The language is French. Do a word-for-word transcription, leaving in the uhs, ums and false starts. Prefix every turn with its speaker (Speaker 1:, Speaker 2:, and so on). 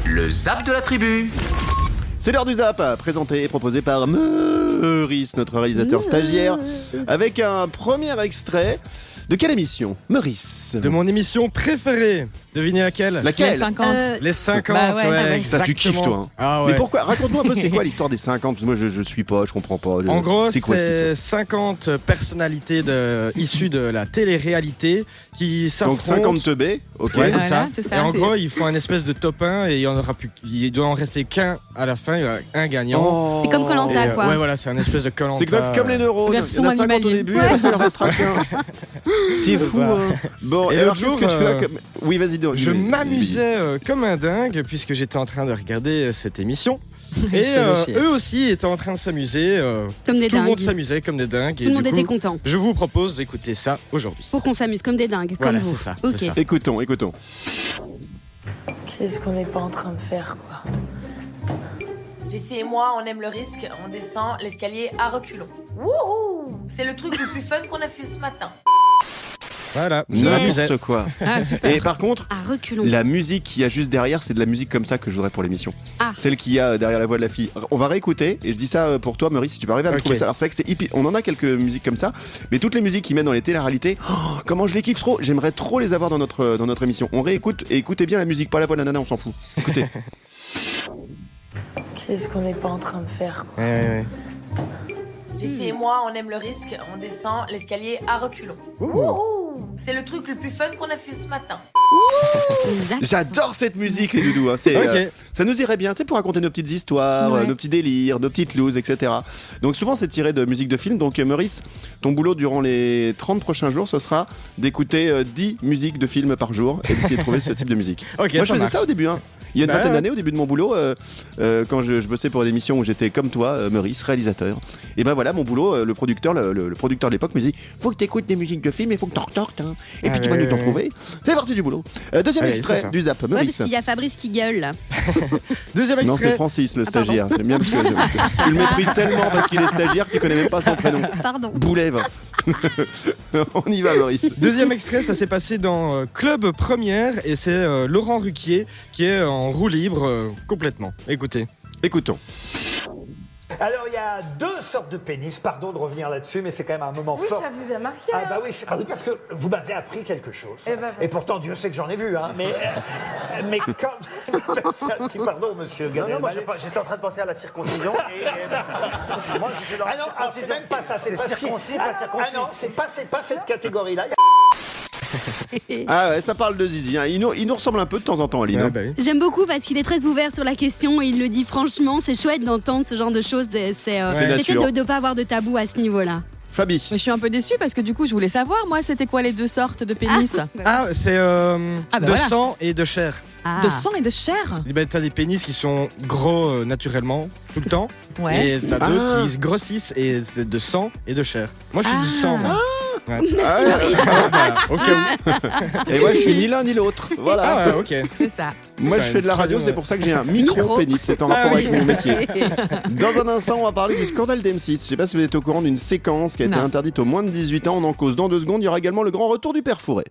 Speaker 1: Le Zap de la tribu.
Speaker 2: C'est l'heure du Zap, présenté et proposé par Maurice, notre réalisateur stagiaire, avec un premier extrait. De quelle émission, Maurice?
Speaker 3: De mon émission préférée. Devinez laquelle?
Speaker 2: Laquelle?
Speaker 4: Les cinquante.
Speaker 3: Euh, Les cinquante,
Speaker 4: Bah ouais,
Speaker 3: ouais,
Speaker 4: ouais.
Speaker 2: Ça, tu kiffes, toi. Hein.
Speaker 3: Ah ouais.
Speaker 2: Mais pourquoi? Raconte-moi un peu, c'est quoi l'histoire des cinquante? Parce que moi, je, je suis pas, je comprends pas.
Speaker 3: En gros,
Speaker 2: c'est quoi cette
Speaker 3: c'est
Speaker 2: histoire?
Speaker 3: cinquante personnalités de, issues de la télé-réalité qui s'affrontent.
Speaker 2: Donc cinquante teubés, ok.
Speaker 3: Ouais, c'est
Speaker 4: Voilà,
Speaker 3: ça.
Speaker 4: c'est ça,
Speaker 3: Et en
Speaker 4: c'est-
Speaker 3: gros, ils font un espèce de top un et il y en aura plus. Il doit en rester qu'un à la fin. Il y aura un gagnant.
Speaker 2: Oh.
Speaker 5: C'est comme
Speaker 3: Et,
Speaker 5: Koh-Lanta,
Speaker 3: euh,
Speaker 5: quoi.
Speaker 3: Ouais, voilà, c'est un espèce de Koh-Lanta.
Speaker 2: C'est comme, comme les neurones.
Speaker 4: Version
Speaker 2: Il y en a cinquante au
Speaker 4: animalier.
Speaker 2: début, et à la fin, il en restera qu'un. C'est fou,
Speaker 3: ça.
Speaker 2: hein. Bon,
Speaker 3: Et
Speaker 2: et alors,
Speaker 3: l'autre
Speaker 2: qu'est-ce
Speaker 3: jour,
Speaker 2: que tu as
Speaker 3: euh,
Speaker 2: comme... Oui, vas-y, donc.
Speaker 3: Je
Speaker 2: Oui,
Speaker 3: m'amusais euh, comme un dingue puisque j'étais en train de regarder euh, cette émission. Et
Speaker 4: se fait
Speaker 3: euh,
Speaker 4: chier.
Speaker 3: eux aussi étaient en train de s'amuser. euh,
Speaker 5: Comme des
Speaker 3: tout le monde
Speaker 5: dingues.
Speaker 3: s'amusait comme des dingues.
Speaker 5: Tout
Speaker 3: et
Speaker 5: le monde
Speaker 3: du
Speaker 5: était
Speaker 3: coup,
Speaker 5: content.
Speaker 3: je vous propose d'écouter ça aujourd'hui.
Speaker 5: Pour qu'on s'amuse comme des dingues,
Speaker 3: Voilà,
Speaker 5: comme vous.
Speaker 3: c'est ça,
Speaker 5: Ok.
Speaker 3: c'est ça.
Speaker 2: Écoutons, écoutons.
Speaker 6: Qu'est-ce qu'on n'est pas en train de faire, quoi?
Speaker 7: Jessie et moi, on aime le risque. On descend l'escalier à reculons. Wouhou! C'est le truc le plus fun qu'on a fait ce matin.
Speaker 3: Voilà, je m'amusais.
Speaker 2: N'importe quoi.
Speaker 4: Ah, super.
Speaker 2: Et par contre,
Speaker 5: À reculons.
Speaker 2: la musique qu'il y a juste derrière, c'est de la musique comme ça que je voudrais pour l'émission.
Speaker 5: Ah.
Speaker 2: Celle qu'il y a derrière la voix de la fille. On va réécouter, et je dis ça pour toi, Maurice, si tu peux arriver à me
Speaker 3: Ok.
Speaker 2: trouver ça. Alors c'est vrai que c'est hippie. On en a quelques musiques comme ça, mais toutes les musiques qu'ils mettent dans les télé-réalités, oh, comment je les kiffe trop. J'aimerais trop les avoir dans notre, dans notre émission. On réécoute, et écoutez bien la musique, pas la voix de la nana, on s'en fout. Écoutez.
Speaker 6: Qu'est-ce qu'on n'est pas en train de faire, quoi?
Speaker 3: Ouais, ouais, ouais.
Speaker 7: Jessie et moi, on aime le risque. On descend l'escalier à reculons. Wouhou! C'est le truc le plus fun qu'on a fait ce matin.
Speaker 5: Exact.
Speaker 2: J'adore cette musique, les doudous. Hein. C'est,
Speaker 3: Ok.
Speaker 2: euh, ça nous irait bien, tu sais, pour raconter nos petites histoires,
Speaker 5: Ouais.
Speaker 2: euh, nos petits délires, nos petites looses, et cetera. Donc souvent, c'est tiré de musique de film. Donc euh, Maurice, ton boulot durant les trente prochains jours, ce sera d'écouter euh, dix musiques de films par jour et d'essayer de trouver ce type de musique.
Speaker 3: Ok,
Speaker 2: Moi, je
Speaker 3: ça
Speaker 2: faisais
Speaker 3: marche.
Speaker 2: ça au début. Hein. Il y a une
Speaker 3: Bah
Speaker 2: vingtaine
Speaker 3: ouais.
Speaker 2: d'années, au début de mon boulot, euh, euh, quand je, je bossais pour une émission où j'étais comme toi, euh, Maurice, réalisateur. Et ben voilà, mon boulot, euh, le producteur, le, le- le producteur de l'époque me dit, faut que tu écoutes des musiques de films, il faut que t'en retortes, hein. Et
Speaker 3: Ah
Speaker 2: puis tu
Speaker 3: ouais,
Speaker 2: vas nous t'en
Speaker 3: ouais,
Speaker 2: trouver. C'est parti du boulot. Euh, deuxième
Speaker 3: Allez, c'est
Speaker 2: extrait
Speaker 3: ça.
Speaker 2: du Zap,
Speaker 5: Ouais,
Speaker 2: Maurice.
Speaker 5: parce qu'il y a Fabrice qui gueule, là.
Speaker 3: Deuxième
Speaker 2: Non, c'est
Speaker 3: extrait.
Speaker 2: Francis, le
Speaker 5: Ah, pardon.
Speaker 2: stagiaire. J'aime bien parce que tu le méprises tellement parce qu'il est stagiaire qu'il connaît même pas son prénom.
Speaker 5: Pardon.
Speaker 2: Boulève. On y va, Maurice.
Speaker 3: Deuxième extrait, ça s'est passé dans euh, Club Première et c'est euh, Laurent Ruquier qui est en roue libre euh, complètement. Écoutez.
Speaker 2: Écoutons.
Speaker 8: Alors, il y a deux sortes de pénis, pardon de revenir là-dessus, mais c'est quand même un moment
Speaker 6: Oui,
Speaker 8: fort.
Speaker 6: ça vous a marqué.
Speaker 8: Ah
Speaker 6: hein.
Speaker 8: bah oui, c'est- ah oui, parce que vous m'avez appris quelque chose.
Speaker 6: Eh ben, voilà.
Speaker 8: Et pourtant, Dieu sait que j'en ai vu, hein. Mais, euh, mais quand... Si, pardon, monsieur Gad
Speaker 9: Non, non, moi
Speaker 8: Elmaleh.
Speaker 9: j'ai pas- j'étais en train de penser à la circoncision et. et- moi j'étais dans
Speaker 8: Ah
Speaker 9: la
Speaker 8: non, alors, c'est
Speaker 9: circoncision.
Speaker 8: même pas ça, c'est
Speaker 9: C'est
Speaker 8: pas si-
Speaker 9: circoncis,
Speaker 8: ah,
Speaker 9: pas circoncis.
Speaker 8: Ah non, c'est pas, c'est pas cette catégorie-là.
Speaker 2: Ah ouais, ça parle de Zizi. hein. Il, nous, il nous ressemble un peu de temps en temps, Aline.
Speaker 3: Ah,
Speaker 2: hein.
Speaker 3: bah oui.
Speaker 5: J'aime beaucoup parce qu'il est très ouvert sur la question et il le dit franchement. C'est chouette d'entendre ce genre de choses. C'est c'est, euh,
Speaker 2: C'est
Speaker 5: c'est
Speaker 2: nature.
Speaker 5: chouette de ne pas avoir de tabou à ce niveau-là.
Speaker 2: Fabi.
Speaker 4: Mais je suis un peu déçue parce que du coup, je voulais savoir, moi, c'était quoi les deux sortes de pénis?
Speaker 3: Ah, c'est euh,
Speaker 4: Ah, bah
Speaker 3: de
Speaker 4: voilà.
Speaker 3: sang et de chair.
Speaker 5: Ah.
Speaker 4: De sang et de chair?
Speaker 3: Eh ben, t'as des pénis qui sont gros euh, naturellement tout le temps
Speaker 4: Ouais.
Speaker 3: et t'as
Speaker 2: Ah.
Speaker 3: d'autres qui se grossissent et c'est de sang et de chair. Moi je suis du
Speaker 4: Ah.
Speaker 3: sang. moi. Ouais.
Speaker 2: Ah, ouais.
Speaker 3: Voilà, au cas où.
Speaker 2: Et moi, je suis ni l'un ni l'autre. Voilà.
Speaker 3: Ah ouais, ok.
Speaker 4: C'est ça.
Speaker 2: Moi,
Speaker 3: C'est
Speaker 2: je
Speaker 3: ça,
Speaker 2: fais de la
Speaker 3: une
Speaker 2: radio,
Speaker 3: troisième,
Speaker 2: c'est
Speaker 3: ouais.
Speaker 2: pour ça que j'ai un
Speaker 5: Micro.
Speaker 2: micro-pénis. C'est en
Speaker 3: Ah
Speaker 2: rapport
Speaker 3: oui.
Speaker 2: avec mon métier. Dans un instant, on va parler du scandale d'M six. Je sais pas si vous êtes au courant d'une séquence qui a été
Speaker 4: Non.
Speaker 2: interdite aux moins de dix-huit ans. On en cause dans deux secondes. Il y aura également le grand retour du père Fouret.